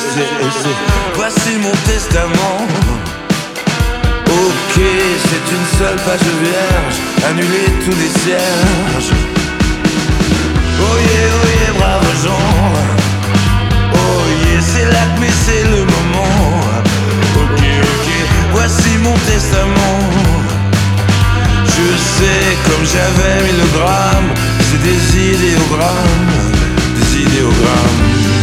Voici mon testament. Ok, c'est une seule page vierge. Annuler tous les cierges. Oh yeah, braves gens. Oh yeah, c'est l'acmé, c'est le moment. Ok, voici mon testament. Je sais comme j'avais 1000 grammes. C'est des idéogrammes. Des idéogrammes.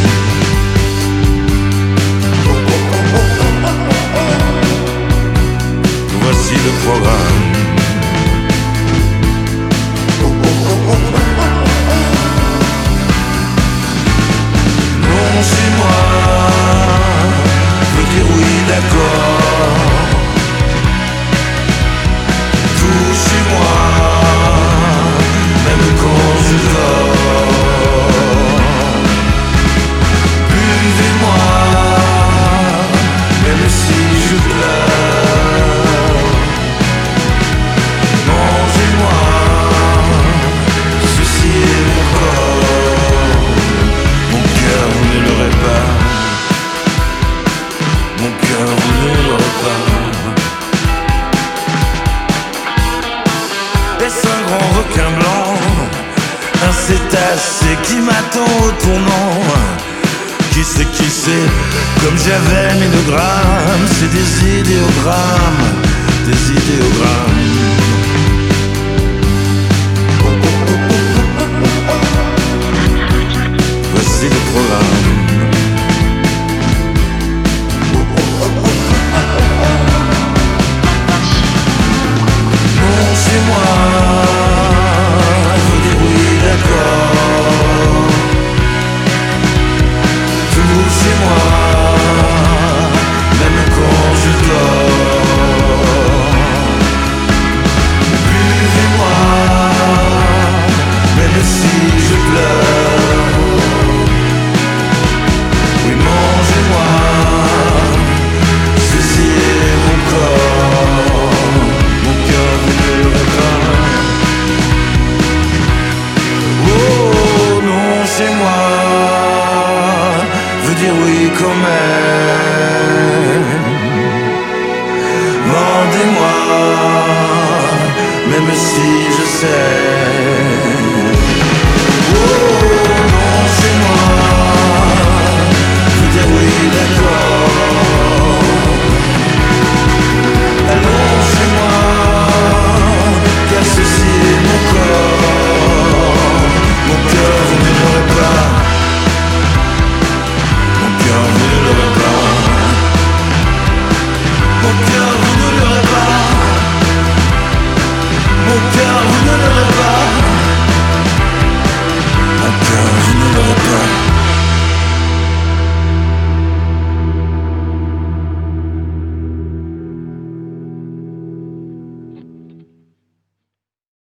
Voici le programme. Non, c'est moi. Veux dire oui, d'accord. Tout chez moi, même quand je dors. Buvez-moi, même si je pleure. Mangez-moi, ceci est mon corps. Mon cœur, vous ne l'aurez pas. Mon cœur, vous ne l'aurez pas. Est-ce un grand requin blanc, un cétacé qui m'attend au tournant? Qui c'est, comme j'avais 1000 grammes. C'est des idéogrammes, des idéogrammes. Voici le programme. Non, c'est moi. Faut dire oui, d'accord. Tout chez moi, même quand je dors. Buvez-moi, même si je pleure. Oui, mangez-moi, ceci est mon corps. Mon cœur vous ne l'aurez pas. Oh non, c'est moi. Veux dire oui quand même. Mandez-moi, même si je sais.